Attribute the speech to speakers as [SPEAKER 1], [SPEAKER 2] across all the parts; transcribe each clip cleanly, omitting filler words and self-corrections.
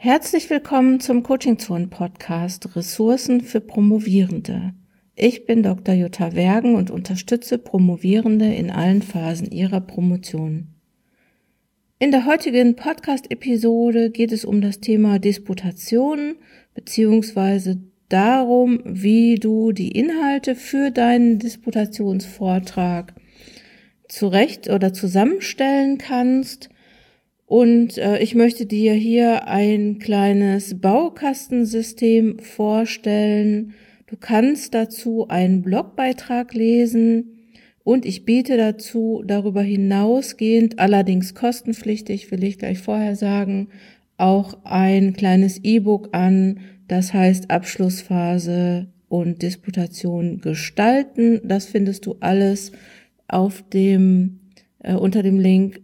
[SPEAKER 1] Herzlich willkommen zum Coaching-Zonen-Podcast Ressourcen für Promovierende. Ich bin Dr. Jutta Wergen und unterstütze Promovierende in allen Phasen ihrer Promotion. In der heutigen Podcast-Episode geht es um das Thema Disputation bzw. darum, wie du die Inhalte für deinen Disputationsvortrag zurecht oder zusammenstellen kannst. Und ich möchte dir hier ein kleines Baukastensystem vorstellen. Du kannst dazu einen Blogbeitrag lesen und ich biete dazu darüber hinausgehend, allerdings kostenpflichtig, will ich gleich vorher sagen, auch ein kleines E-Book an, das heißt Abschlussphase und Disputation gestalten. Das findest du alles auf dem unter dem Link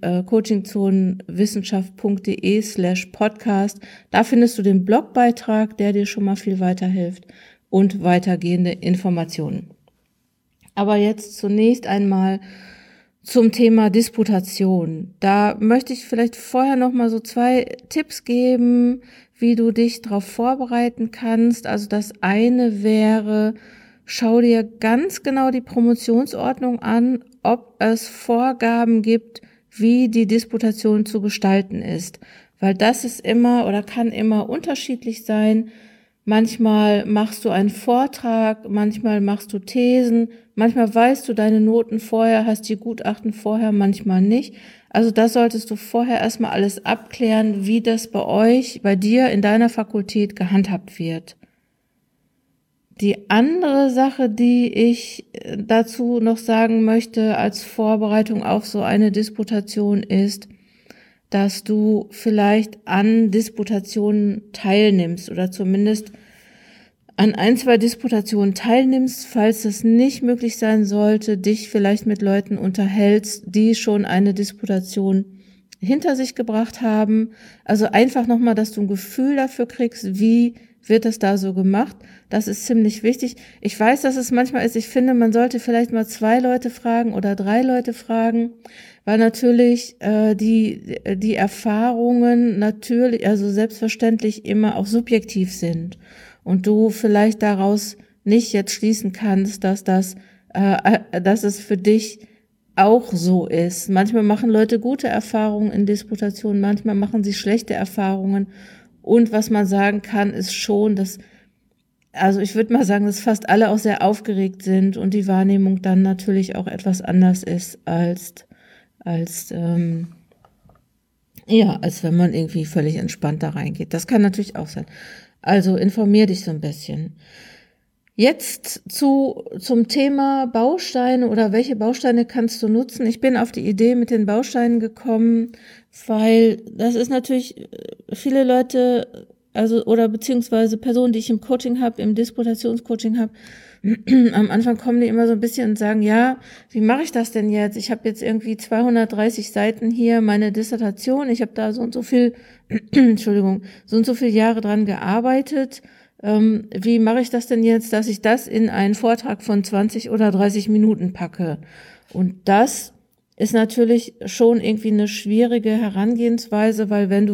[SPEAKER 1] coachingzonenwissenschaft.de/podcast. Da findest du den Blogbeitrag, der dir schon mal viel weiterhilft und weitergehende Informationen. Aber jetzt zunächst einmal zum Thema Disputation. Da möchte ich vielleicht vorher noch mal so 2 Tipps geben, wie du dich darauf vorbereiten kannst. Also das eine wäre, schau dir ganz genau die Promotionsordnung an, ob es Vorgaben gibt, wie die Disputation zu gestalten ist. Weil das ist immer oder kann immer unterschiedlich sein. Manchmal machst du einen Vortrag, manchmal machst du Thesen, manchmal weißt du deine Noten vorher, hast die Gutachten vorher, manchmal nicht. Also das solltest du vorher erstmal alles abklären, wie das bei dir in deiner Fakultät gehandhabt wird. Die andere Sache, die ich dazu noch sagen möchte als Vorbereitung auf so eine Disputation ist, dass du vielleicht an Disputationen teilnimmst oder zumindest an 1, 2 Disputationen teilnimmst, falls es nicht möglich sein sollte, dich vielleicht mit Leuten unterhältst, die schon eine Disputation hinter sich gebracht haben. Also einfach nochmal, dass du ein Gefühl dafür kriegst, wie wird das da so gemacht. Das ist ziemlich wichtig. Ich weiß, dass es manchmal ist, ich finde, man sollte vielleicht mal 2 Leute fragen oder 3 Leute fragen, weil natürlich die Erfahrungen natürlich, also selbstverständlich immer auch subjektiv sind und du vielleicht daraus nicht jetzt schließen kannst, dass es für dich auch so ist. Manchmal machen Leute gute Erfahrungen in Disputationen, manchmal machen sie schlechte Erfahrungen. Und was man sagen kann, ist schon, also ich würde mal sagen, dass fast alle auch sehr aufgeregt sind und die Wahrnehmung dann natürlich auch etwas anders ist als wenn man irgendwie völlig entspannt da reingeht. Das kann natürlich auch sein. Also informier dich so ein bisschen. Jetzt zum Thema Bausteine oder welche Bausteine kannst du nutzen. Ich bin auf die Idee mit den Bausteinen gekommen, weil das ist natürlich viele Leute, also oder beziehungsweise Personen, die ich im Coaching habe, im Disputationscoaching habe, am Anfang kommen die immer so ein bisschen und sagen, ja, wie mache ich das denn jetzt? Ich habe jetzt irgendwie 230 Seiten hier, meine Dissertation, ich habe da so und so viel, so und so viele Jahre dran gearbeitet. Wie mache ich das denn jetzt, dass ich das in einen Vortrag von 20 oder 30 Minuten packe? Und das ist natürlich schon irgendwie eine schwierige Herangehensweise, weil wenn du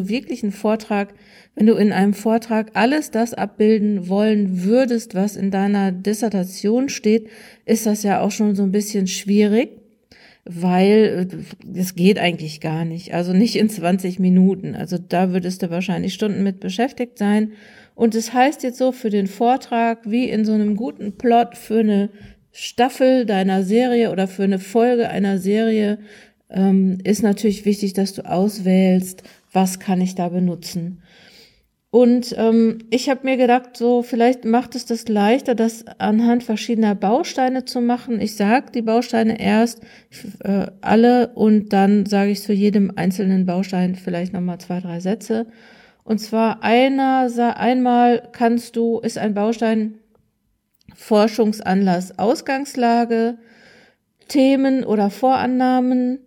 [SPEAKER 1] in einem Vortrag alles das abbilden wollen würdest, was in deiner Dissertation steht, ist das ja auch schon so ein bisschen schwierig, weil das geht eigentlich gar nicht, also nicht in 20 Minuten. Also da würdest du wahrscheinlich Stunden mit beschäftigt sein. Und es heißt jetzt so für den Vortrag, wie in so einem guten Plot für eine Staffel deiner Serie oder für eine Folge einer Serie, ist natürlich wichtig, dass du auswählst, was kann ich da benutzen. Und ich habe mir gedacht, so vielleicht macht es das leichter, das anhand verschiedener Bausteine zu machen. Ich sage die Bausteine erst alle und dann sage ich zu jedem einzelnen Baustein vielleicht nochmal 2, 3 Sätze. Und zwar einmal ist ein Baustein Forschungsanlass, Ausgangslage, Themen oder Vorannahmen,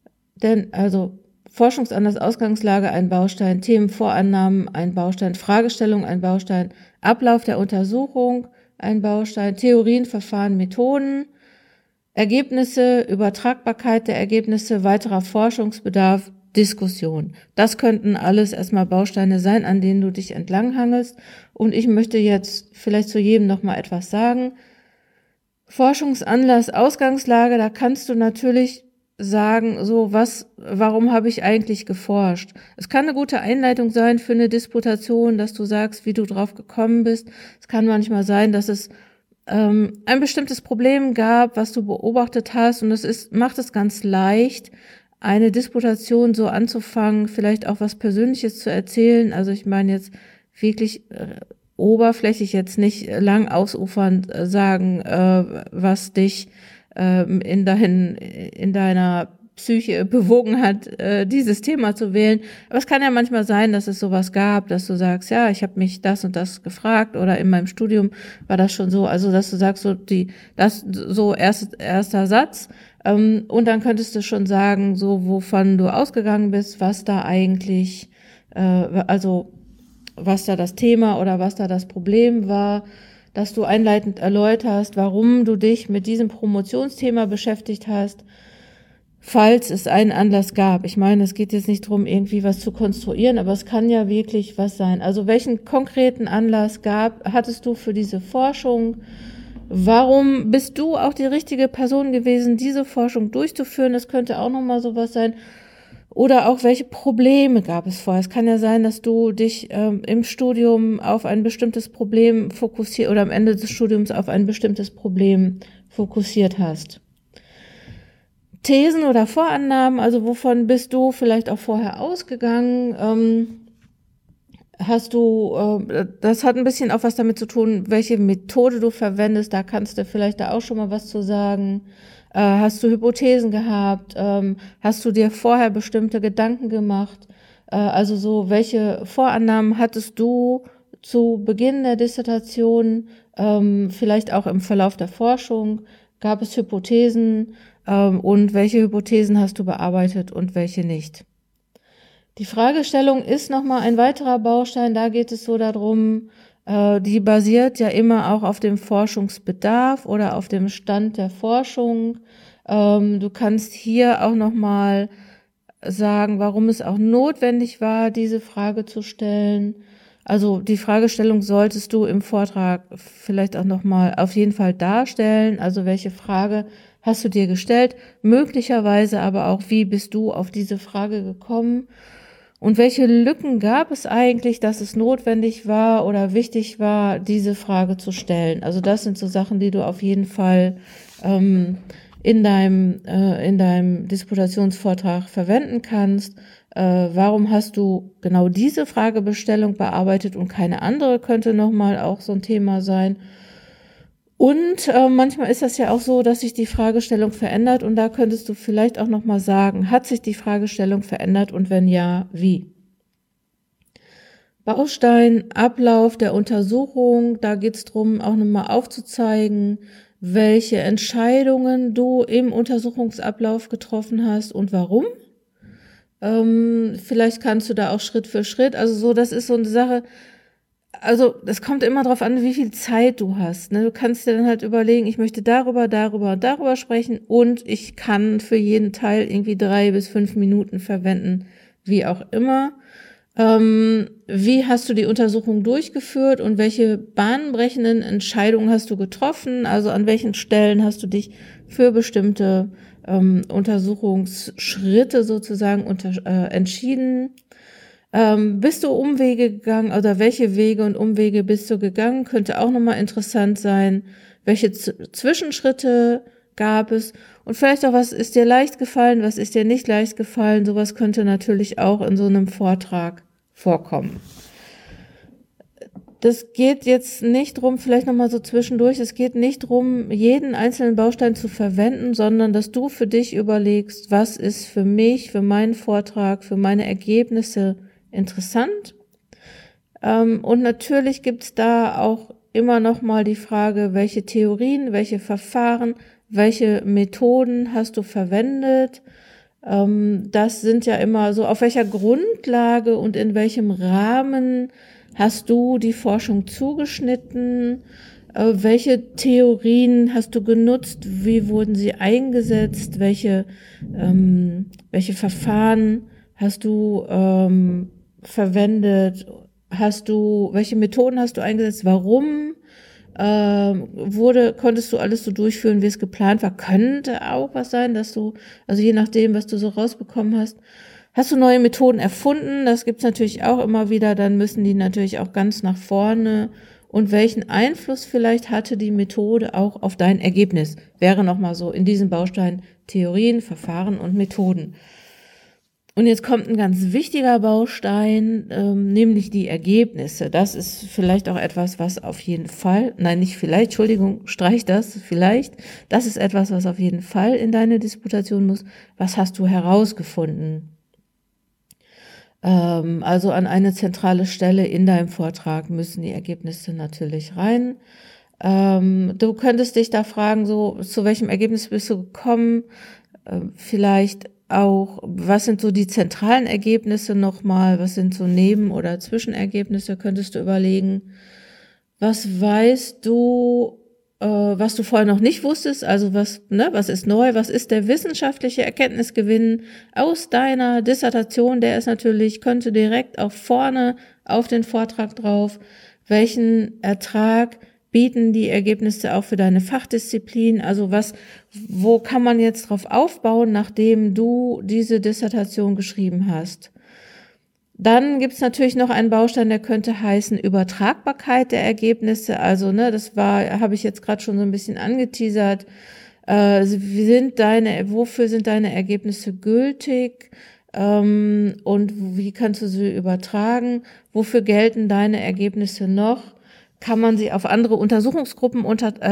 [SPEAKER 1] Forschungsanlass, Ausgangslage, ein Baustein, Themen, Vorannahmen, ein Baustein, Fragestellung, ein Baustein, Ablauf der Untersuchung, ein Baustein, Theorien, Verfahren, Methoden, Ergebnisse, Übertragbarkeit der Ergebnisse, weiterer Forschungsbedarf, Diskussion. Das könnten alles erstmal Bausteine sein, an denen du dich entlanghangelst. Und ich möchte jetzt vielleicht zu jedem nochmal etwas sagen. Forschungsanlass, Ausgangslage, da kannst du natürlich sagen, warum habe ich eigentlich geforscht? Es kann eine gute Einleitung sein für eine Disputation, dass du sagst, wie du drauf gekommen bist. Es kann manchmal sein, dass es ein bestimmtes Problem gab, was du beobachtet hast, und macht es ganz leicht, eine Disputation so anzufangen, vielleicht auch was Persönliches zu erzählen. Also ich meine jetzt wirklich oberflächlich, jetzt nicht lang ausufernd sagen, was dich in deiner Psyche bewogen hat, dieses Thema zu wählen. Aber es kann ja manchmal sein, dass es sowas gab, dass du sagst, ja, ich habe mich das und das gefragt, oder in meinem Studium war das schon so, also dass du sagst, erster Satz, und dann könntest du schon sagen, so wovon du ausgegangen bist, was da eigentlich, was da das Thema oder was da das Problem war, dass du einleitend erläuterst, warum du dich mit diesem Promotionsthema beschäftigt hast, falls es einen Anlass gab. Ich meine, es geht jetzt nicht darum, irgendwie was zu konstruieren, aber es kann ja wirklich was sein. Also welchen konkreten Anlass hattest du für diese Forschung? Warum bist du auch die richtige Person gewesen, diese Forschung durchzuführen? Das könnte auch nochmal sowas sein. Oder auch, welche Probleme gab es vorher? Es kann ja sein, dass du dich im Studium auf ein bestimmtes Problem fokussiert oder am Ende des Studiums auf ein bestimmtes Problem fokussiert hast. Thesen oder Vorannahmen, also wovon bist du vielleicht auch vorher ausgegangen? Das hat ein bisschen auch was damit zu tun, welche Methode du verwendest, da kannst du vielleicht da auch schon mal was zu sagen. Hast du Hypothesen gehabt? Hast du dir vorher bestimmte Gedanken gemacht? Also so, welche Vorannahmen hattest du zu Beginn der Dissertation, vielleicht auch im Verlauf der Forschung? Gab es Hypothesen? Und welche Hypothesen hast du bearbeitet und welche nicht? Die Fragestellung ist nochmal ein weiterer Baustein. Da geht es so darum, die basiert ja immer auch auf dem Forschungsbedarf oder auf dem Stand der Forschung. Du kannst hier auch nochmal sagen, warum es auch notwendig war, diese Frage zu stellen. Also die Fragestellung solltest du im Vortrag vielleicht auch nochmal auf jeden Fall darstellen. Also welche Frage hast du dir gestellt? Möglicherweise aber auch, wie bist du auf diese Frage gekommen? Und welche Lücken gab es eigentlich, dass es notwendig war oder wichtig war, diese Frage zu stellen? Also das sind so Sachen, die du auf jeden Fall in deinem Disputationsvortrag verwenden kannst. Warum hast du genau diese Fragebestellung bearbeitet und keine andere, könnte nochmal auch so ein Thema sein. Und manchmal ist das ja auch so, dass sich die Fragestellung verändert, und da könntest du vielleicht auch nochmal sagen, hat sich die Fragestellung verändert und wenn ja, wie? Baustein, Ablauf der Untersuchung, da geht es darum, auch nochmal aufzuzeigen, welche Entscheidungen du im Untersuchungsablauf getroffen hast und warum. Vielleicht kannst du da auch Schritt für Schritt, also so, das ist so eine Sache. Also das kommt immer darauf an, wie viel Zeit du hast. Ne? Du kannst dir dann halt überlegen, ich möchte darüber sprechen, und ich kann für jeden Teil irgendwie 3 bis 5 Minuten verwenden, wie auch immer. Wie hast du die Untersuchung durchgeführt und welche bahnbrechenden Entscheidungen hast du getroffen? Also an welchen Stellen hast du dich für bestimmte Untersuchungsschritte sozusagen entschieden? Bist du Umwege gegangen, oder welche Wege und Umwege bist du gegangen? Könnte auch nochmal interessant sein. Welche Zwischenschritte gab es? Und vielleicht auch, was ist dir leicht gefallen, was ist dir nicht leicht gefallen? Sowas könnte natürlich auch in so einem Vortrag vorkommen. Das geht jetzt nicht drum, vielleicht nochmal so zwischendurch, es geht nicht drum, jeden einzelnen Baustein zu verwenden, sondern dass du für dich überlegst, was ist für mich, für meinen Vortrag, für meine Ergebnisse interessant. Und natürlich gibt's da auch immer noch mal die Frage, welche Theorien, welche Verfahren, welche Methoden hast du verwendet? Das sind ja immer so, auf welcher Grundlage und in welchem Rahmen hast du die Forschung zugeschnitten? Welche Theorien hast du genutzt? Wie wurden sie eingesetzt? Welche Verfahren hast du verwendet? Welche Methoden hast du eingesetzt? Warum? Konntest du alles so durchführen, wie es geplant war? Könnte auch was sein, also je nachdem, was du so rausbekommen hast du neue Methoden erfunden? Das gibt's natürlich auch immer wieder, dann müssen die natürlich auch ganz nach vorne. Und welchen Einfluss vielleicht hatte die Methode auch auf dein Ergebnis? Wäre nochmal so in diesem Baustein Theorien, Verfahren und Methoden. Und jetzt kommt ein ganz wichtiger Baustein, nämlich die Ergebnisse. Das ist vielleicht auch etwas, was auf jeden Fall, nein, nicht vielleicht, Entschuldigung, streich das, vielleicht. Das ist etwas, was auf jeden Fall in deine Disputation muss. Was hast du herausgefunden? Also an eine zentrale Stelle in deinem Vortrag müssen die Ergebnisse natürlich rein. Du könntest dich da fragen, so, zu welchem Ergebnis bist du gekommen? Vielleicht auch, was sind so die zentralen Ergebnisse nochmal? Was sind so Neben- oder Zwischenergebnisse? Könntest du überlegen. Was weißt du, was du vorher noch nicht wusstest? Also was ist neu? Was ist der wissenschaftliche Erkenntnisgewinn aus deiner Dissertation? Der ist natürlich, könnte direkt auch vorne auf den Vortrag drauf. Welchen Ertrag bieten die Ergebnisse auch für deine Fachdisziplin? Also wo kann man jetzt drauf aufbauen, nachdem du diese Dissertation geschrieben hast? Dann gibt's natürlich noch einen Baustein, der könnte heißen Übertragbarkeit der Ergebnisse. Also, habe ich jetzt gerade schon so ein bisschen angeteasert. Wofür sind deine Ergebnisse gültig? Und wie kannst du sie übertragen? Wofür gelten deine Ergebnisse noch? Kann man sie auf andere Untersuchungsgruppen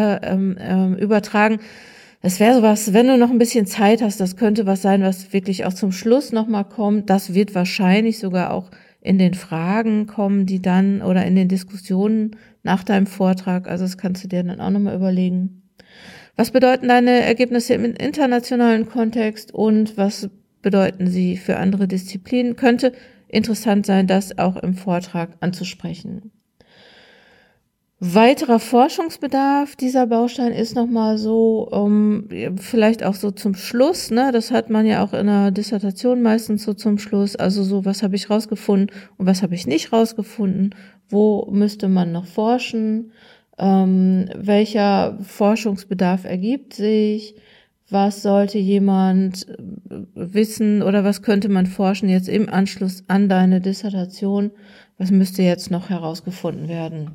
[SPEAKER 1] übertragen? Das wäre sowas, wenn du noch ein bisschen Zeit hast, das könnte was sein, was wirklich auch zum Schluss nochmal kommt. Das wird wahrscheinlich sogar auch in den Fragen kommen, die dann oder in den Diskussionen nach deinem Vortrag. Also das kannst du dir dann auch nochmal überlegen. Was bedeuten deine Ergebnisse im internationalen Kontext und was bedeuten sie für andere Disziplinen? Könnte interessant sein, das auch im Vortrag anzusprechen. Weiterer Forschungsbedarf dieser Baustein ist nochmal so, vielleicht auch so zum Schluss, ne? Das hat man ja auch in einer Dissertation meistens so zum Schluss. Also so, was habe ich rausgefunden und was habe ich nicht rausgefunden? Wo müsste man noch forschen? Welcher Forschungsbedarf ergibt sich? Was sollte jemand wissen oder was könnte man forschen jetzt im Anschluss an deine Dissertation? Was müsste jetzt noch herausgefunden werden?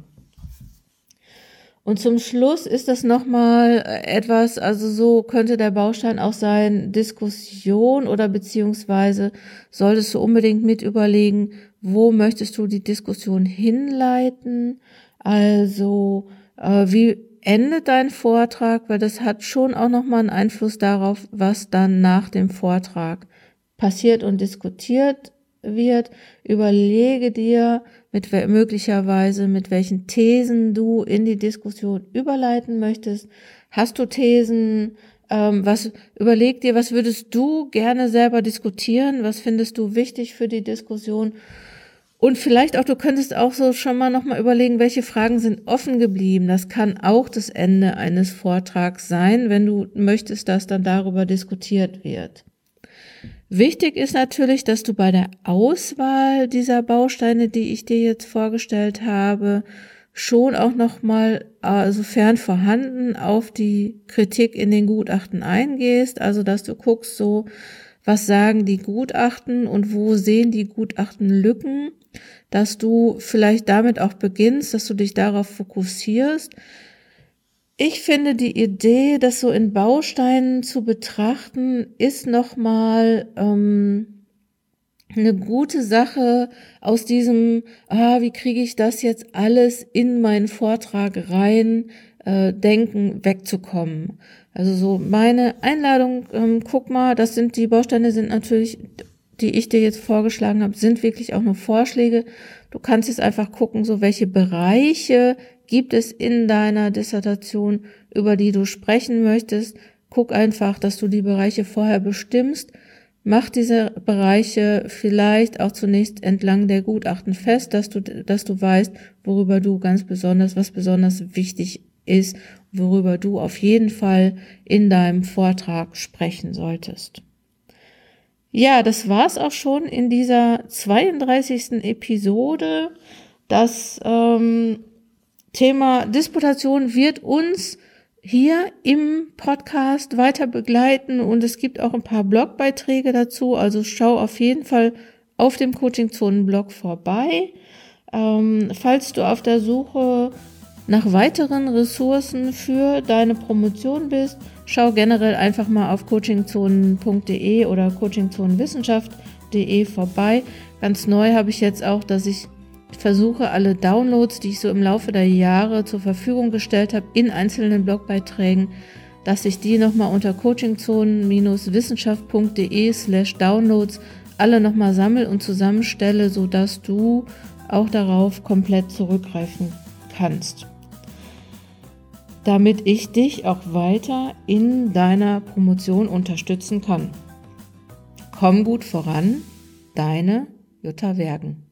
[SPEAKER 1] Und zum Schluss ist das nochmal etwas, also so könnte der Baustein auch sein, Diskussion oder beziehungsweise solltest du unbedingt mit überlegen, wo möchtest du die Diskussion hinleiten? Also wie endet dein Vortrag? Weil das hat schon auch nochmal einen Einfluss darauf, was dann nach dem Vortrag passiert und diskutiert wird. Überlege dir, möglicherweise mit welchen Thesen du in die Diskussion überleiten möchtest. Hast du Thesen? Überleg dir, was würdest du gerne selber diskutieren? Was findest du wichtig für die Diskussion? Und vielleicht auch, du könntest auch so schon mal nochmal überlegen, welche Fragen sind offen geblieben. Das kann auch das Ende eines Vortrags sein, wenn du möchtest, dass dann darüber diskutiert wird. Wichtig ist natürlich, dass du bei der Auswahl dieser Bausteine, die ich dir jetzt vorgestellt habe, schon auch nochmal, sofern vorhanden, auf die Kritik in den Gutachten eingehst. Also, dass du guckst, so, was sagen die Gutachten und wo sehen die Gutachten Lücken, dass du vielleicht damit auch beginnst, dass du dich darauf fokussierst. Ich finde die Idee, das so in Bausteinen zu betrachten, ist nochmal eine gute Sache aus diesem, wie kriege ich das jetzt alles in meinen Vortrag rein, denken, wegzukommen. Also so meine Einladung, guck mal, die Bausteine sind natürlich, die ich dir jetzt vorgeschlagen habe, sind wirklich auch nur Vorschläge. Du kannst jetzt einfach gucken, so welche Bereiche gibt es in deiner Dissertation, über die du sprechen möchtest. Guck einfach, dass du die Bereiche vorher bestimmst. Mach diese Bereiche vielleicht auch zunächst entlang der Gutachten fest, dass du weißt, worüber du was besonders wichtig ist, worüber du auf jeden Fall in deinem Vortrag sprechen solltest. Ja, das war's auch schon in dieser 32. Episode. Das Thema Disputation wird uns hier im Podcast weiter begleiten und es gibt auch ein paar Blogbeiträge dazu, also schau auf jeden Fall auf dem Coaching-Zonen-Blog vorbei. Falls du auf der Suche nach weiteren Ressourcen für deine Promotion bist, schau generell einfach mal auf coachingzonen.de oder coachingzonenwissenschaft.de vorbei. Ganz neu habe ich jetzt auch, dass ich versuche, alle Downloads, die ich so im Laufe der Jahre zur Verfügung gestellt habe, in einzelnen Blogbeiträgen, dass ich die nochmal unter coachingzonen-wissenschaft.de/downloads alle nochmal sammle und zusammenstelle, sodass du auch darauf komplett zurückgreifen kannst, damit ich dich auch weiter in deiner Promotion unterstützen kann. Komm gut voran, deine Jutta Wergen.